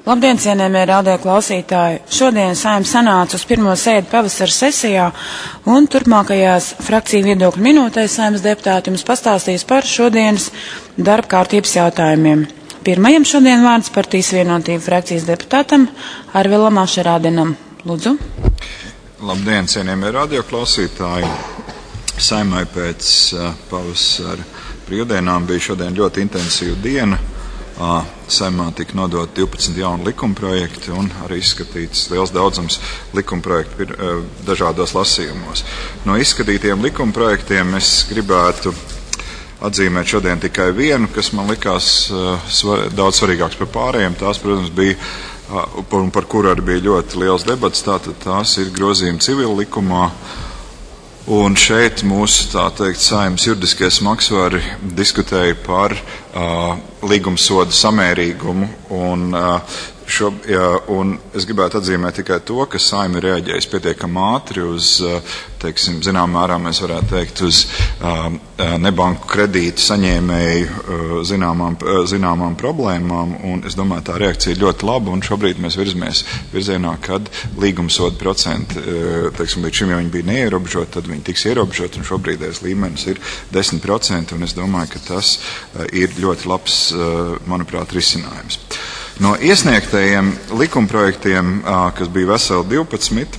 Labdien, cienējamie radio klausītāji! Šodien Saeima sanāca uz pirmo sēdi pavasara sesijā, un turpmākajās frakciju viedokļu minūtēs Saeimas deputāti jums pastāstīs par šodienas darba kārtības jautājumiem. Pirmajam šodien vārds Partijas Vienotība frakcijas deputātam Arvilam Ašerādenam. Lūdzu. Labdien, cienījamie radio klausītāji! Saeimai pēc pavasara brīvdienām bija šodien ļoti intensīva diena. Saeimā tika nodot 12 jauni likumprojekti un arī izskatīts liels daudzums likumprojektu dažādos lasījumos. No izskatītiem likumprojektiem es gribētu atzīmēt šodien tikai vienu, kas man likās daudz svarīgāks par pārējiem. Tās, protams, bija, un par kuru arī bija ļoti liels debats, tātad tās ir grozījumi civila likumā. Un šeit mūsu, tā teikt, Saeimas juridiskie smagsvari diskutēja par līgumsodu samērīgumu, un es gribētu atzīmēt tikai to, ka Saeima ir reaģējusi pietiekami ātri uz, zinām mērā mēs varētu teikt, uz nebanku kredītu saņēmēju zināmām problēmām, un es domāju, tā reakcija ir ļoti laba, un šobrīd mēs virzamies virzienā, kad līgumsodu procenti, līdz šim jau viņi bija neierobežoti, tad viņi tiks ierobežoti, un šobrīdējais līmenis ir 10%, un es domāju, ka tas ir ļoti labs, manuprāt, risinājums. No iesniegtajiem likumprojektiem, kas bija veseli 12,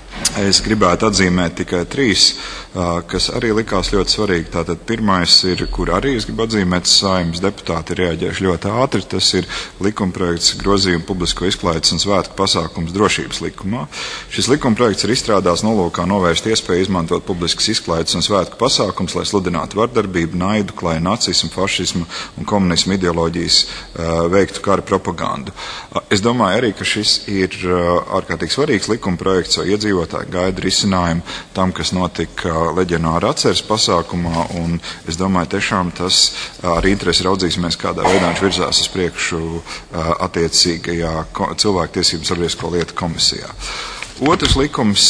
es gribētu atzīmēt tikai 3, kas arī likās ļoti svarīgi. Tātad pirmais ir, kur arī es gribu atzīmēt, Saeimas deputāti ir reaģējuši ļoti ātri, tas ir likumprojekts grozījumu publisko izklaides un svētku pasākums drošības likumā. Šis likumprojekts ir izstrādāts nolūkā novērst iespēju izmantot publiskas izklaides un svētku pasākums, lai sludinātu vardarbību, naidu, klāju nacismu, fašismu un komunismu ideoloģijas veiktu kara propagandu. Es domāju arī, ka šis ir ārkārtīgi svarīgs likumprojekts, jo iedzīvotāji gaida risinājumu tam, kas notika leģionāra atceres pasākumā, un es domāju, tiešām tas ar interesi raudzīsimies, kādā veidā viņš virzās uz priekšu attiecīgajā cilvēktiesību sabiedrisko lietu komisijā. Otrs likums,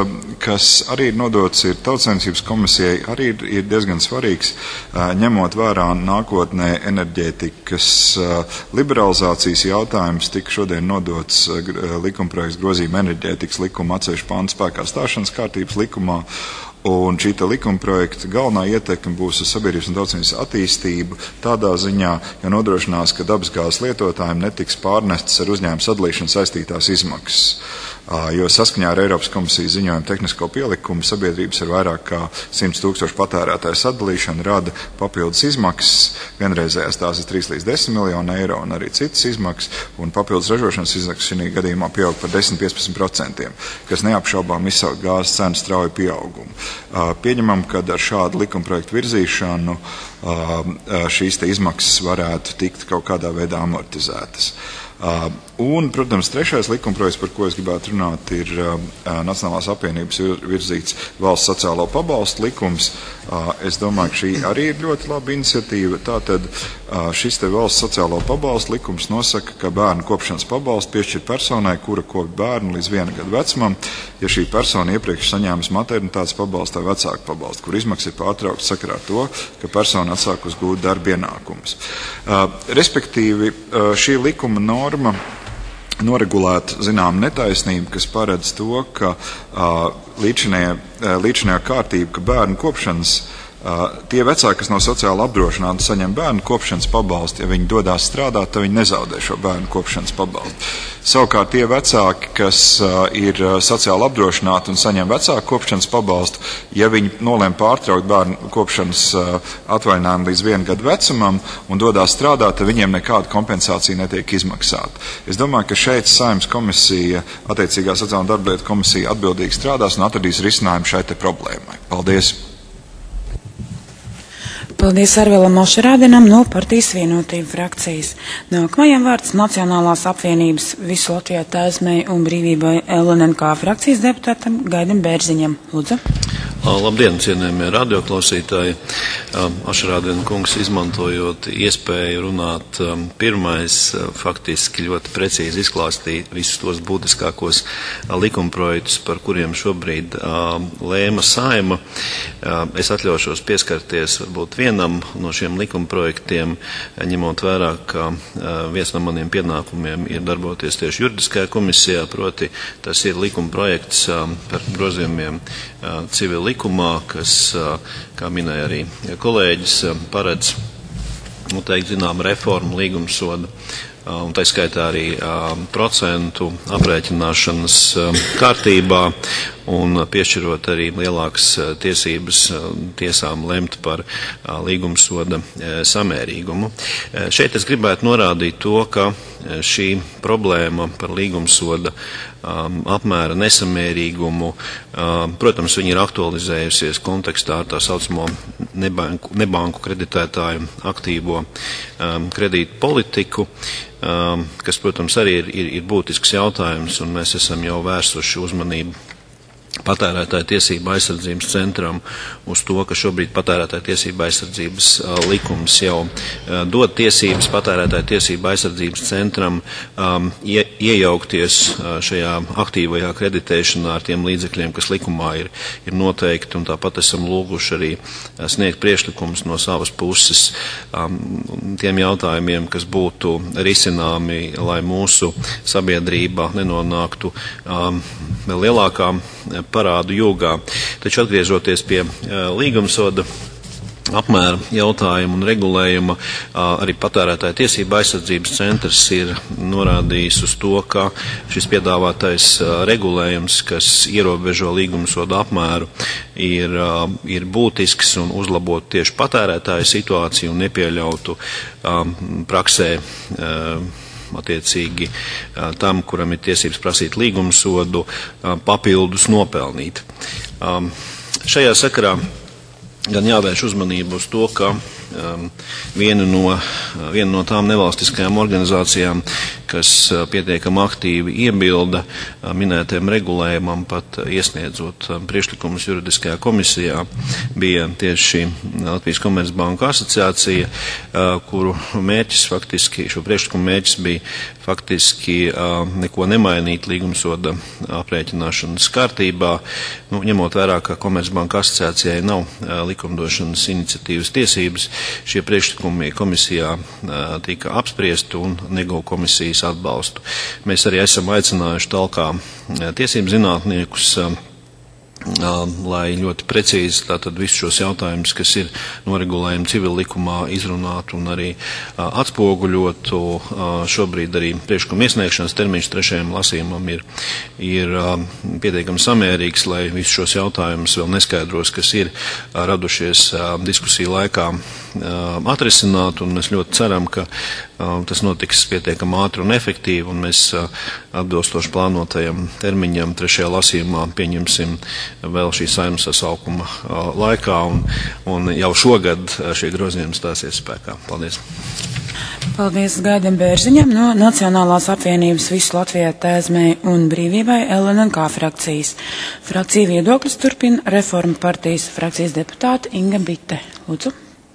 kas arī ir nodots ir Tautsaimniecības komisijai, arī ir diezgan svarīgs, ņemot vērā nākotnē enerģētikas liberalizācijas jautājums, tika šodien nodots likumprojekts grozījuma enerģētikas likuma atsevišķu pantu spēkā stāšanas kārtības likumā. Un šī likumprojekta galvenā ietekme būs uz sabiedrības un tautsēmniecības attīstību tādā ziņā, ja nodrošinās, ka dabasgāzes lietotājiem netiks pārnestas ar uzņēmumu sadalīšanu saistītās izmaksas. Jo saskaņā ar Eiropas komisijas ziņojumu tehnisko pielikumu sabiedrības ar vairāk kā 100 000 patērētāju sadalīšana rada papildus izmaksas, vienreizējās tās ir 3 līdz 10 miljoni eiro un arī citas izmaksas, un papildus ražošanas izmaksas šī gadījumā pieaug par 10–15%, kas neapšaubām izsauc gāzes cenu strauju pieaugumu. Pieņemam, ka ar šādu likumprojektu virzīšanu šīs izmaksas varētu tikt kaut kādā veidā amortizētas. Un, protams, trešais likumprojekts, par ko es gribētu runāt, ir Nacionālās apvienības virzīts valsts sociālo pabalstu likums. Es domāju, ka šī arī ir ļoti laba iniciatīva. Tātad šis valsts sociālo pabalstu likums nosaka, ka bērnu kopšanas pabalstu piešķir personai, kura kopj bērnu līdz 1 gadu vecumam, ja šī persona iepriekš saņēmusi maternitātes pabalstu vai vecāku pabalstu, kur izmaksas ir pārtrauktas sakarā ar to, ka persona atsākus gūt darba ienākumus. Respektīvi, šī likuma norma noregulēt zinām netaisnību, kas paredz to, ka līdzinājā kārtība, ka bērnu kopšanas tie vecāki, kas nav sociāli apdrošināti, saņem bērnu kopšanas pabalstu. Ja viņi dodās strādāt, tad viņi nezaudē šo bērnu kopšanas pabalstu. Savukārt tie vecāki, kas ir sociāli apdrošināti un saņem vecāku kopšanas pabalstu, ja viņi nolem pārtraukt bērnu kopšanas atvaļinājumu līdz 1 gadu vecumam un dodās strādāt, tad viņiem nekāda kompensācija netiek izmaksāta. Es domāju, ka šeit Saeimas komisija, attiecīgā sociāla un darba lietu komisija atbildīgi strādās un atradīs risinājumu šai problēmai. Paldies! Paldies Arvilam Ašerādenam no Partijas Vienotība frakcijas. Nākamajam vārds Nacionālās apvienības Visu Latvijā taismei un brīvībai LNNK frakcijas deputātam Gaidam Bērziņam. Lūdzu. Labdien, cienējamie radioklausītāji. Ašarādien kungs, izmantojot iespēju runāt pirmais, faktiski ļoti precīzi izklāstīja visus tos būtiskākos likumprojektus, par kuriem šobrīd lēma Saeima. Es atļaušos pieskarties varbūt vienam no šiem likumprojektiem, ņemot vērā, ka viens no maniem pienākumiem ir darboties tieši juridiskajā komisijā, proti tas ir likumprojekts par grozījumiem civil likumā, kas, kā minēja arī kolēģis, paredz, zinām, reformu līgumsoda, un tā skaitā arī procentu aprēķināšanas kārtībā, un piešķirot arī lielākas tiesības tiesām lemt par līgumsoda samērīgumu. Šeit es gribētu norādīt to, ka šī problēma par līgumsoda apmēra nesamērīgumu, protams, viņi ir aktualizējusies kontekstā ar tā saucamo nebanku kreditētāju aktīvo kredītu politiku, kas, protams, arī ir būtisks jautājums, un mēs esam jau vērsuši uzmanību patērētāju tiesību aizsardzības centram uz to, ka šobrīd patērētāju tiesību aizsardzības likums jau dod tiesības patērētāju tiesību aizsardzības centram iejaukties šajā aktīvajā kreditēšanā ar tiem līdzekļiem, kas likumā ir noteikti, un tāpat esam lūguši arī sniegt priekšlikumus no savas puses tiem jautājumiem, kas būtu risināmi, lai mūsu sabiedrība nenonāktu vēl lielākā parādu jūgā. Taču atgriežoties pie līgumsoda apmēra jautājuma un regulējuma, arī patērētāja tiesība aizsardzības centrs ir norādījis uz to, ka šis piedāvātais regulējums, kas ierobežo līgumsoda apmēru, ir būtisks un uzlabot tieši patērētāja situāciju un nepieļautu praksē attiecīgi tam, kuram ir tiesības prasīt līgumsodu, papildus nopelnīt. Šajā sakarā gan jāvērš uzmanību uz to, ka viena no tām nevalstiskajām organizācijām, kas pietiekami aktīvi iebilda minētajam regulējumam, pat iesniedzot priekšlikumus juridiskajā komisijā, bija tieši Latvijas Komercbanku asociācija, kuru mērķis faktiski, šo priekšlikumu mērķis bija faktiski neko nemainīt līgumsoda aprēķināšanas kārtībā, ņemot vērā, ka Komercbanku asociācijai nav likumdošanas iniciatīvas tiesības. Šie priekšlikumi komisijā tika apspriesti un neguva komisijas atbalstu. Mēs arī esam aicinājuši talkā tiesību zinātniekus, lai ļoti precīzi tātad visus šos jautājumus, kas ir noregulējumi civil likumā, izrunātu un arī atspoguļotu. Šobrīd arī priekšlikuma iesniegšanas termiņš 3. lasījumam ir pietiekami samērīgs, lai visus šos jautājumus vēl neskaidros, kas ir radušies diskusiju laikā, atrisināt, un mēs ļoti ceram, ka tas notiks pietiekami ātri un efektīvi, un mēs atbilstoši plānotajam termiņam 3. lasījumā pieņemsim vēl šī Saeimas sasaukuma laikā, un jau šogad šie grozījumi stāsies spēkā. Paldies! Paldies Gaidam Bērziņam no Nacionālās apvienības Visu Latvijai Tēzmei un Brīvībai LNK frakcijas. Frakcija viedokļus turpina Reforma partijas frakcijas deputāte Inga Bite. Lūdzu.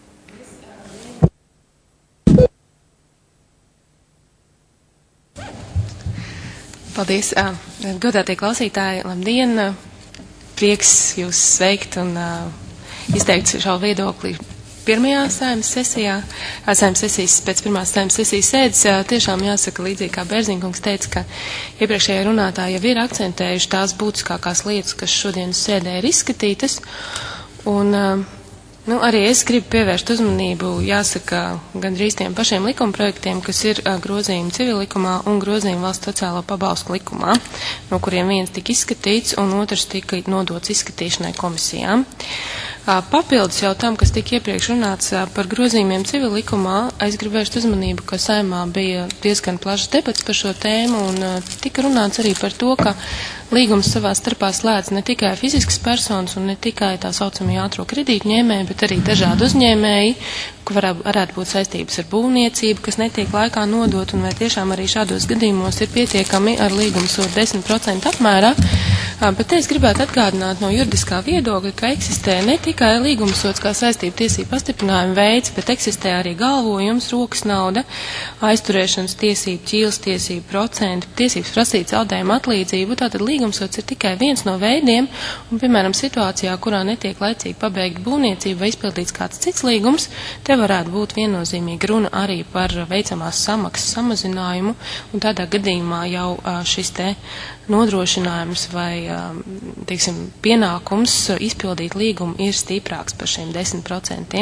Paldies. Godātie klausītāji, labdien. Prieks jūs sveikt un izteikt šo viedokli pirmajā Saeimas sesijā. Saeimas sesijas pēc pirmās Saeimas sesijas sēdes tiešām jāsaka, līdzīgi kā Bērziņkungs teica, ka iepriekšējie runātāji jau ir akcentējuši tās būtiskākās lietas, kas šodienas sēdē ir izskatītas. Un arī es gribu pievērst uzmanību, jāsaka, gandrīz tiem pašiem likumprojektiem, kas ir grozījumi civil likumā un grozījumi valsts sociālo pabalstu likumā, no kuriem viens tika izskatīts un otrs tika nodots izskatīšanai komisijām. Papildus jau tam, kas tika iepriekš runāts par grozījumiem civil likumā, es gribu vērst uzmanību, ka Saeimā bija diezgan plašs debats par šo tēmu un tika runāts arī par to, ka līgums savā starpā slēdz ne tikai fiziskas personas un ne tikai tā saucamie ātro kredītu ņēmēji, bet arī dažādi uzņēmēji, kur varētu būt saistības ar būvniecību, kas netiek laikā nodot, un vai tiešām arī šādos gadījumos ir pietiekami ar līgumu sodu 10% apmērā Bet te es gribētu atgādināt no juridiskā viedokļa, ka eksistē ne tikai līgumsots kā saistību tiesību pastiprinājuma veids, bet eksistē arī galvojums, rokas nauda, aizturēšanas tiesību, ķīles tiesību, procenti, tiesības prasīt zaudējumu atlīdzību. Tātad līgumsots ir tikai viens no veidiem, un, piemēram, situācijā, kurā netiek laicīgi pabeigta būvniecība vai izpildīts kāds cits līgums, te varētu būt viennozīmīgi runa arī par veicamās samaksas samazinājumu, un tādā gadījumā jau šis te nodrošinājums vai, teiksim, pienākums izpildīt līgumu ir stiprāks par šiem 10%.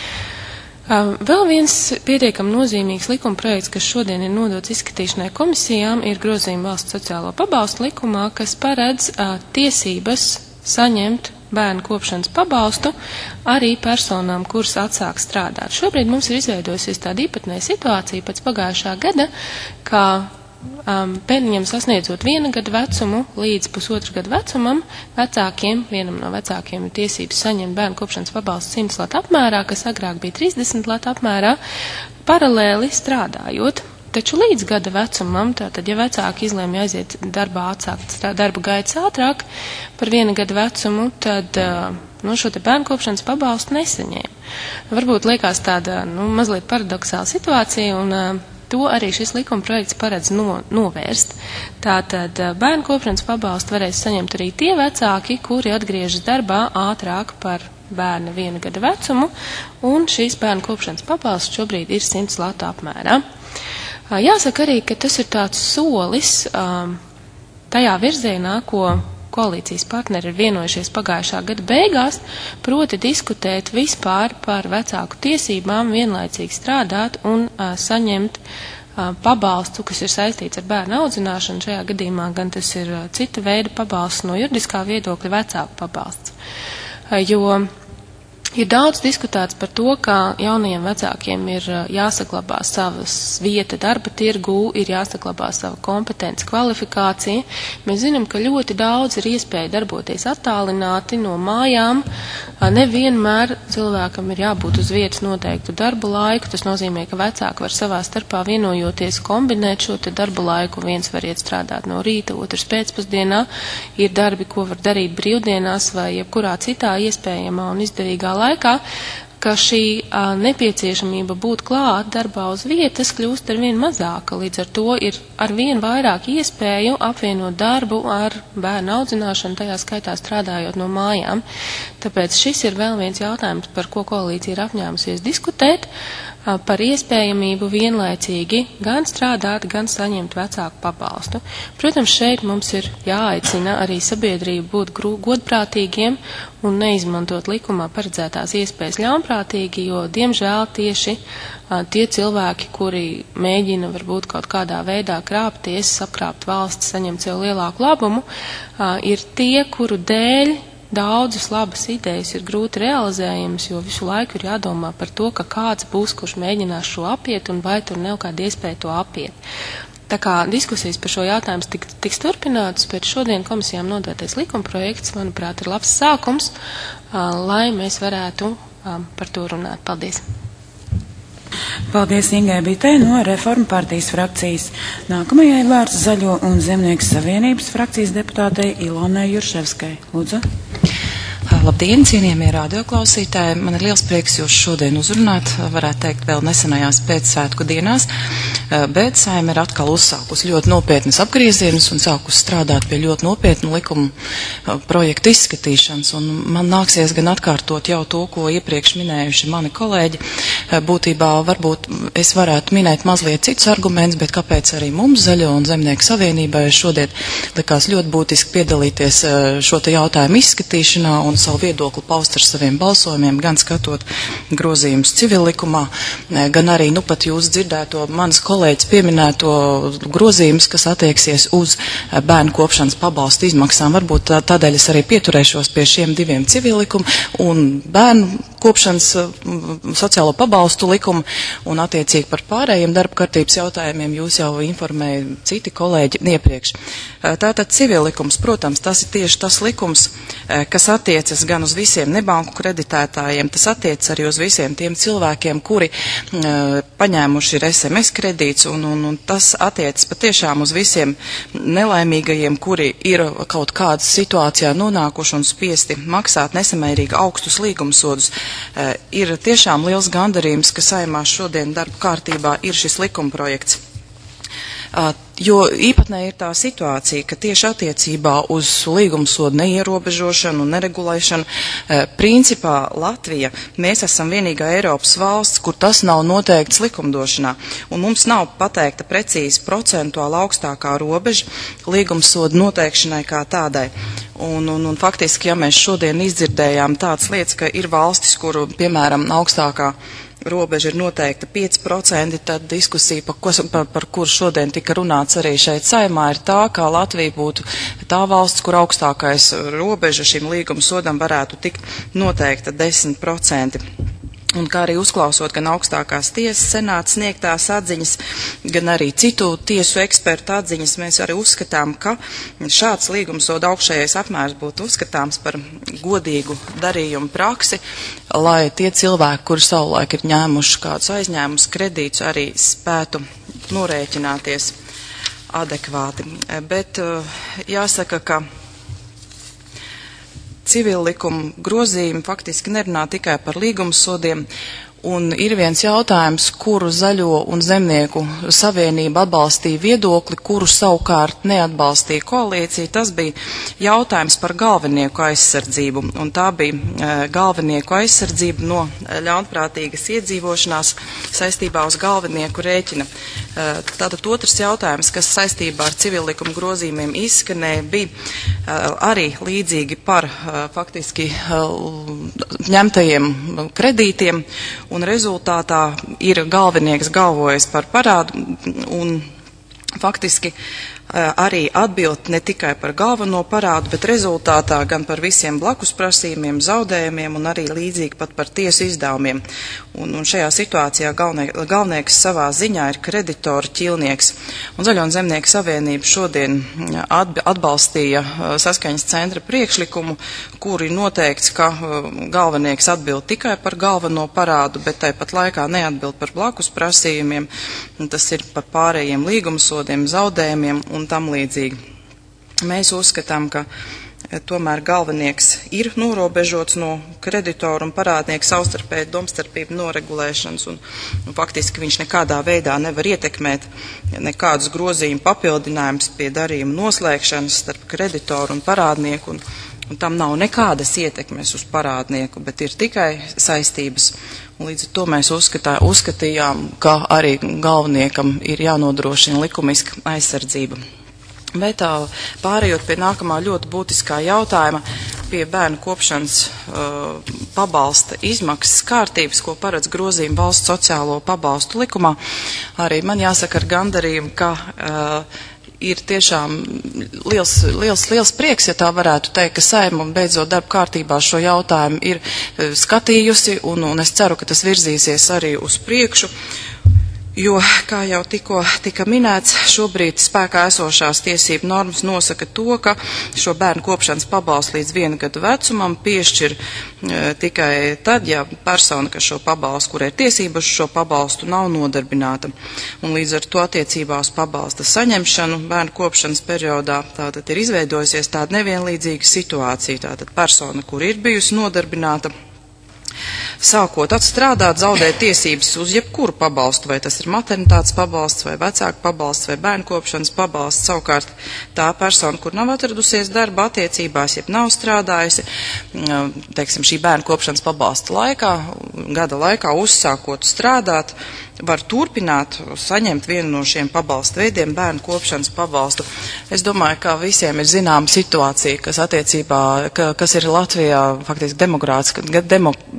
Vēl viens pietiekami nozīmīgs likuma projekts, kas šodien ir nodots izskatīšanai komisijām, ir grozījuma valsts sociālo pabalstu likumā, kas paredz tiesības saņemt bērnu kopšanas pabalstu arī personām, kuras atsāk strādāt. Šobrīd mums ir izveidojusies tāda īpatnēja situācija pēc pagājušā gada, ka bērniņam sasniedzot 1 gadu vecumu līdz 1,5 gadu vecumam, vecākiem, vienam no vecākiem ir tiesības saņemt bērnu kopšanas pabalstu 100 latu apmērā, kas agrāk bija 30 latu apmērā, paralēli strādājot. Taču līdz gada vecumam, tātad, ja vecāki izlēma aiziet darbā, atsākt darba gaitas ātrāk par 1 gadu vecumu, tad šo te bērnu kopšanas pabalstu nesaņēma. Varbūt liekas tāda, mazliet paradoxāla situācija, un to arī šis likuma projekts paredz novērst. Tātad bērnu kopšanas pabalstu varēs saņemt arī tie vecāki, kuri atgriežas darbā ātrāk par bērna 1 gada vecumu, un šīs bērnu kopšanas pabalsts šobrīd ir 100 latu apmērā. Jāsaka arī, ka tas ir tāds solis tajā virzienā, ko koalīcijas partneri ir vienojušies pagājušā gada beigās, proti diskutēt vispār par vecāku tiesībām vienlaicīgi strādāt un saņemt pabalstu, kas ir saistīts ar bērnu audzināšanu. Šajā gadījumā gan tas ir cita veida pabalsts no juridiskā viedokļa vecāku pabalsts. Jo ir daudz diskutēts par to, ka jaunajiem vecākiem ir jāsaglabā savas vieta darba tirgū, ir jāsaglabā sava kompetence, kvalifikācija. Mēs zinām, ka ļoti daudz ir iespēja darboties attālināti no mājām. Nevienmēr cilvēkam ir jābūt uz vietas noteiktu darba laiku. Tas nozīmē, ka vecāki var savā starpā vienojoties kombinēt šo te darba laiku. Viens var iet strādāt no rīta, otrs pēcpusdienā. Ir darbi, ko var darīt brīvdienās vai jebkurā citā iespējamā un izdevīgā laikā, ka šī nepieciešamība būt klāt darbā uz vietas kļūst arvien mazāka. Līdz ar to ir arvien vairāk iespēju apvienot darbu ar bērnu audzināšanu, tajā skaitā strādājot no mājām. Tāpēc šis ir vēl viens jautājums, par ko koalīcija ir apņēmusies diskutēt, par iespējamību vienlaicīgi gan strādāt, gan saņemt vecāku pabalstu. Protams, šeit mums ir jāaicina arī sabiedrību būt godprātīgiem un neizmantot likumā paredzētās iespējas ļaunprātīgi, jo, diemžēl, tieši tie cilvēki, kuri mēģina varbūt kaut kādā veidā krāpties, apkrāpt valsts, saņemt sev lielāku labumu, ir tie, kuru dēļ daudzas labas idejas ir grūti realizējamas, jo visu laiku ir jādomā par to, ka kāds būs, kurš mēģinās šo apiet, un vai tur nav kāda iespēja to apiet. Tā kā diskusijas par šo jautājumu tiks turpinātas, pēc šodien komisijām nodotais likumprojekts, manuprāt, ir labs sākums, lai mēs varētu par to runāt. Paldies! Paldies Ingai Bitei no Reformu partijas frakcijas. Nākamajai vārds Zaļo un Zemnieku savienības frakcijas deputātei Ilonai Jurševskai. Lūdzu. Labdien, cienījamie radioklausītāji! Man ir liels prieks jūs šodien uzrunāt, varētu teikt, vēl nesenajās pēcsvētku dienās, bet Saeima ir atkal uzsākusi ļoti nopietnas apgriezienus un sākusi strādāt pie ļoti nopietnu likumu projektu izskatīšanas, un man nāksies gan atkārtot jau to, ko iepriekš minējuši mani kolēģi. Būtībā varbūt es varētu minēt mazliet citus argumentus, bet kāpēc arī mums Zaļo un Zemnieku savienībai šodien likās ļoti būtiski piedalīties šo te jautājumu izskatīšanā un savu viedokli paust ar saviem balsojumiem, gan skatot grozījumus civillikumā, gan arī, pat jūs dzirdēto manas kolēģis pieminēto grozījumus, kas attieksies uz bērnu kopšanas pabalstu izmaksām. Varbūt tādēļ es arī pieturēšos pie šiem diviem civillikumu un bērnu kopšanas sociālo pabalstu pabalstu likumu, un attiecīgi par pārējiem darba kārtības jautājumiem jūs jau informēja citi kolēģi iepriekš. Tātad civillikums, protams, tas ir tieši tas likums, kas attiecas gan uz visiem nebanku kreditētājiem, tas attiecas arī uz visiem tiem cilvēkiem, kuri paņēmuši ir SMS kredīts, un tas attiecas patiešām uz visiem nelaimīgajiem, kuri ir kaut kādas situācijā nonākuši un spiesti maksāt nesamērīgi augstus līgumsodus. Ir tiešām liels gandarījums, ka Saeimā šodien darba kārtībā ir šis likumprojekts. Jo īpatnē ir tā situācija, ka tieši attiecībā uz līgumsodu neierobežošanu un neregulēšanu, principā Latvija, mēs esam vienīgā Eiropas valsts, kur tas nav noteikts likumdošanā. Un mums nav pateikta precīzi procentuāli augstākā robeža līgumsodu noteikšanai kā tādai. Un faktiski, ja mēs šodien izdzirdējām tādas lietas, ka ir valstis, kuru, piemēram, augstākā robeža ir noteikta 5%, tad diskusija, par kur šodien tika runāts arī šeit Saeimā, ir tā, kā Latvija būtu tā valsts, kur augstākais robeža šim līgumsodam varētu tikt noteikta 10%. Un kā arī uzklausot gan augstākās tiesas senāta sniegtās atziņas, gan arī citu tiesu ekspertu atziņas, mēs arī uzskatām, ka šāds līgumsoda augšējais apmērs būtu uzskatāms par godīgu darījumu praksi, lai tie cilvēki, kuri savulaik ir ņēmuši kādus aizņēmumus kredītus, arī spētu norēķināties adekvāti. Bet jāsaka, ka civillikuma grozījumi faktiski nerunā tikai par līgumsodiem, un ir viens jautājums, kuru Zaļo un Zemnieku savienība atbalstīja viedokli, kuru savukārt neatbalstīja koalīcija. Tas bija jautājums par galvenieku aizsardzību, un tā bija galvenieku aizsardzība no ļaunprātīgas iedzīvošanās saistībā uz galvenieku rēķina. Tātad otrs jautājums, kas saistībā ar civillikuma grozījumiem izskanēja, bija arī līdzīgi par faktiski ņemtajiem kredītiem, un rezultātā ir galvenieks galvojas par parādu un faktiski arī atbild ne tikai par galveno parādu, bet rezultātā gan par visiem blakus prasījumiem, zaudējumiem un arī līdzīgi pat par tiesu izdevumiem. Un šajā situācijā galvenieks savā ziņā ir kreditora ķilnieks. Un Zaļo un Zemnieku savienība šodien atbalstīja saskaņas centra priekšlikumu, kur ir noteikts, ka galvenieks atbild tikai par galveno parādu, bet tāpat laikā neatbild par blakus prasījumiem. Tas ir par pārējiem līgumsodiem, zaudējumiem un tam līdzīgi. Mēs uzskatām, ka tomēr galvenieks ir norobežots no kreditoru un parādnieku savstarpēju domstarpību noregulēšanas, un faktiski viņš nekādā veidā nevar ietekmēt nekādus grozījumu papildinājumus pie darījuma noslēgšanas starp kreditoru un parādnieku, un tam nav nekādas ietekmes uz parādnieku, bet ir tikai saistības. Un līdz ar to mēs uzskatījām, ka arī galveniekam ir jānodrošina likumiska aizsardzība. Bet pārējot pie nākamā ļoti būtiskā jautājuma, pie bērnu kopšanas pabalsta izmaksas kārtības, ko paredz grozījumi valsts sociālo pabalstu likumā, arī man jāsaka ar gandarījumu, ka ir tiešām liels prieks, ja tā varētu teikt, ka Saeima beidzot darba kārtībā šo jautājumu ir skatījusi, un es ceru, ka tas virzīsies arī uz priekšu. Jo, kā jau tikko tika minēts, šobrīd spēkā esošās tiesību normas nosaka to, ka šo bērnu kopšanas pabalstu līdz 1 gadu vecumam piešķir tikai tad, ja persona, kas šo pabalstu, kurai ir tiesības uz šo pabalstu, nav nodarbināta. Un līdz ar to attiecībā uz pabalsta saņemšanu bērnu kopšanas periodā tātad ir izveidojusies tāda nevienlīdzīga situācija. Tātad persona, kur ir bijusi nodarbināta, sākot atstrādāt, zaudēt tiesības uz jebkuru pabalstu, vai tas ir maternitātes pabalsts, vai vecāku pabalsts, vai bērnu kopšanas pabalsts. Savukārt tā persona, kur nav atradusies darba attiecībās, jeb nav strādājusi, teiksim, šī bērnu kopšanas pabalsta laikā, gada laikā uzsākot strādāt, var turpināt saņemt vienu no šiem pabalstu veidiem, bērnu kopšanas pabalstu. Es domāju, ka visiem ir zināma situācija, kas attiecībā, kas ir Latvijā faktiski demogrāfiski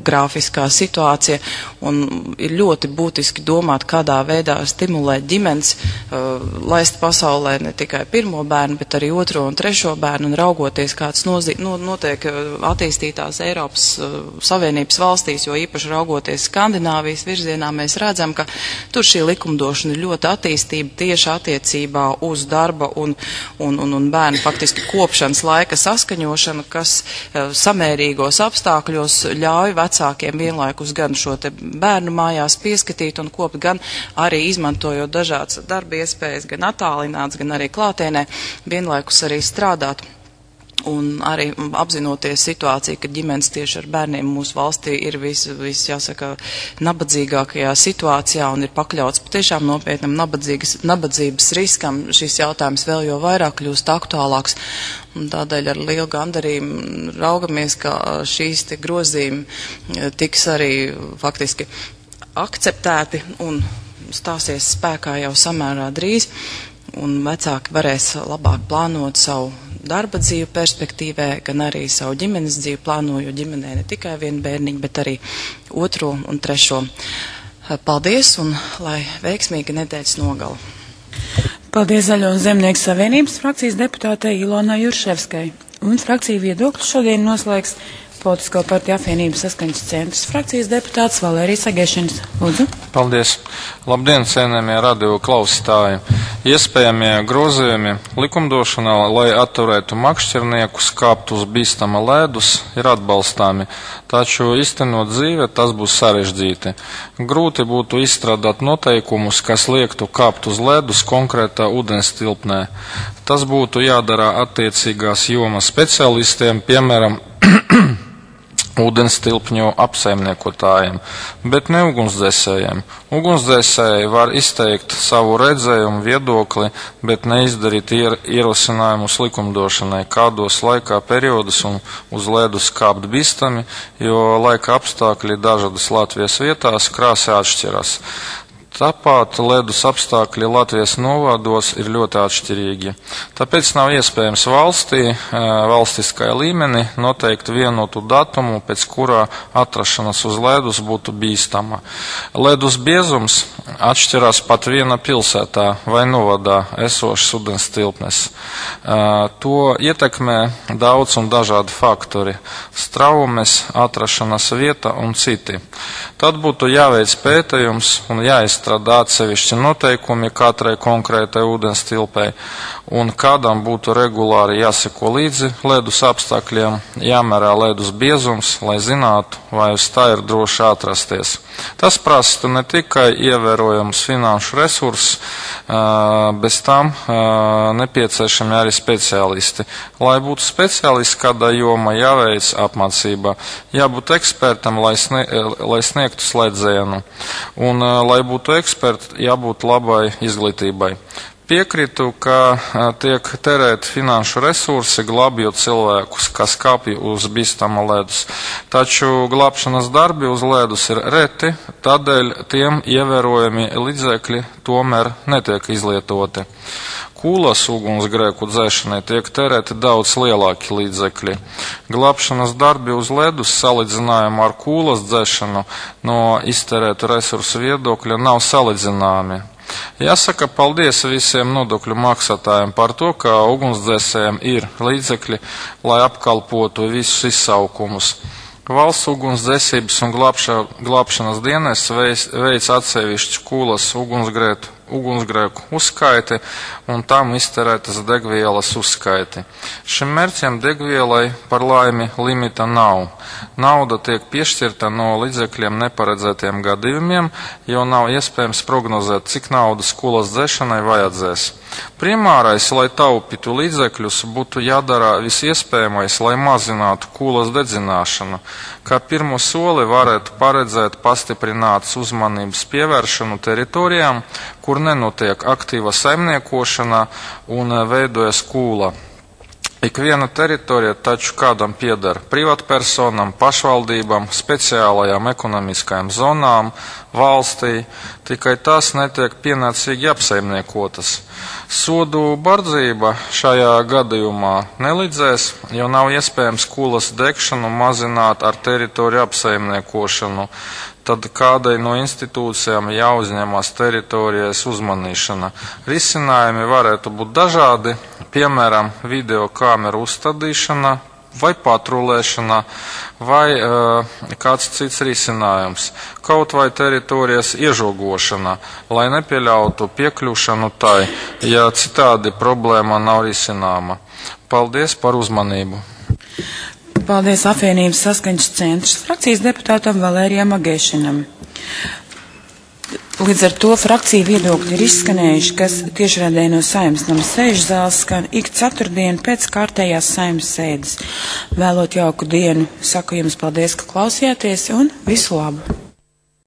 dramatiskā situācija, un ir ļoti būtiski domāt, kādā veidā stimulēt ģimenes, laist pasaulē ne tikai pirmo bērnu, bet arī otro un trešo bērnu, un raugoties, kāds notiek attīstītās Eiropas Savienības valstīs, jo īpaši raugoties Skandināvijas virzienā, mēs redzam, ka tur šī likumdošana ir ļoti attīstība tieši attiecībā uz darba un bērnu faktiski kopšanas laika saskaņošanu, kas samērīgos apstākļos ļauj vecākiem vienlaikus gan šo te bērnu mājās pieskatīt un kopt, gan arī izmantojot dažādas darba iespējas, gan attālināts, gan arī klātienē, vienlaikus arī strādāt. Un arī apzinoties situāciju, ka ģimenes tieši ar bērniem mūsu valstī ir jāsaka, nabadzīgākajā situācijā un ir pakļauts patiešām nopietnam nabadzības riskam, šis jautājums vēl jo vairāk kļūst aktuālāks. Un tādēļ ar lielu gandarījumu raugamies, ka šīs te grozījumi tiks arī faktiski akceptēti un stāsies spēkā jau samērā drīz, un vecāki varēs labāk plānot savu darba dzīvi perspektīvē, gan arī savu ģimenes dzīvi plānoju ģimenē ne tikai vienu bērniņu, bet arī otro un trešo. Paldies un lai veiksmīga nedēļas nogala. Paldies Zaļo un Zemnieku savienības frakcijas deputātei Ilonai Jurševskai. Un frakciju viedokļu šodien noslēgs Politisko partiju apvienības saskaņas centrs frakcijas deputāts Valērijas Agēšins. Lūdzu. Paldies. Labdien, cienējamie radio klausītāji. Iespējamie grozījumi likumdošanā, lai atturētu makšķerniekus kāpt uz bīstama ledus, ir atbalstāmi, taču īstenot dzīve tas būs sarežģīti. Grūti būtu izstrādāt noteikumus, kas liektu kāpt uz ledus konkrētā ūdens tilpnē. Tas būtu jādara attiecīgās jomas specialistiem, piemēram, ūdens tilpņu apsaimniekotājiem, bet ne ugunsdzēsējiem. Ugunsdzēsēji var izteikt savu redzējumu, viedokli, bet neizdarīt ierosinājumus likumdošanai, kādos laikā periodus un uz ledus kāpt bīstami, jo laika apstākļi dažādas Latvijas vietās krāsi atšķiras. Tāpat ledus apstākļi Latvijas novādos ir ļoti atšķirīgi. Tāpēc nav iespējams valstiskajā līmenī noteikt vienotu datumu, pēc kurā atrašanās uz ledus būtu bīstama. Ledus biezums atšķirās pat viena pilsētā vai novadā esošas ūdens tilpnes. To ietekmē daudz un dažādi faktori - straumes, atrašanās vieta un citi. Tad būtu jāveic pētījums un jāizstrādā atsevišķi noteikumi katrai konkrētai ūdens tilpei, un kādam būtu regulāri jāseko līdzi ledus apstākļiem, jāmērā ledus biezums, lai zinātu, vai uz tā ir droši atrasties. Tas prastu ne tikai ievērojams finanšu resursus, bez tam nepieciešami arī speciālisti. Lai būtu speciālisti kādā jomā, jāveic apmācība, jābūt ekspertam, lai sniegtu slēdzienu, un lai būtu eksperti, jābūt labai izglītībai. Piekrītu, ka tiek terēt finanšu resursi, glābjot cilvēkus, kas kāpj uz bīstama ledus. Taču glābšanas darbi uz ledus ir reti, tādēļ tiem ievērojami līdzekļi tomēr netiek izlietoti. Kūlas ugunsgrēku dzēšanai tiek terēti daudz lielāki līdzekļi. Glābšanas darbi uz ledus salīdzinājumā ar kūlas dzēšanu no izterētu resursu viedokļa nav salīdzināmi. Jāsaka paldies visiem nodokļu maksātājiem par to, ka ugunsdzēsējiem ir līdzekļi, lai apkalpotu visus izsaukumus. Valsts ugunsdzēsības un glābšanas dienests veic atsevišķu kūlas ugunsgrēku uzskaiti un tam izterētas degvielas uzskaiti. Šim mērķiem degvielai par laimi limita nav. Nauda tiek piešķirta no līdzekļiem neparedzētiem gadījumiem, jo nav iespējams prognozēt, cik naudas kūlas dzēšanai vajadzēs. Primārais, lai taupītu līdzekļus, būtu jādara visiespējamais, lai mazinātu kūlas dedzināšanu. Kā pirmo soli varētu paredzēt pastiprinātas uzmanības pievēršanu teritorijām, kur nenotiek aktīva saimniekošana un veidojas kūla. Ikviena teritorija taču kādam pieder privātpersonam, pašvaldībām, speciālajām ekonomiskajām zonām, valstī, tikai tās netiek pienācīgi apsaimniekotas. Sodu bardzība šajā gadījumā nelīdzēs, jo nav iespējams kulas degšanu mazināt ar teritoriju apsaimniekošanu. Tad kādai no institūcijām jāuzņemas teritorijas uzmanīšana. Risinājumi varētu būt dažādi, piemēram, video kameru uzstādīšana vai patrulēšana vai kāds cits risinājums, kaut vai teritorijas iežogošana, lai nepieļautu piekļūšanu tai, ja citādi problēma nav risināma. Paldies par uzmanību! Paldies apvienības saskaņas centrs frakcijas deputātam Valērijam Agēšinam. Līdz ar to frakciju viedokļi ir izskanējuši, kas tiešraidē no Saeimas nama sēžu zāles skan ik ceturtdienu pēc kārtējās Saeimas sēdes. Vēlot jauku dienu, saku jums paldies, ka klausījāties un visu labu!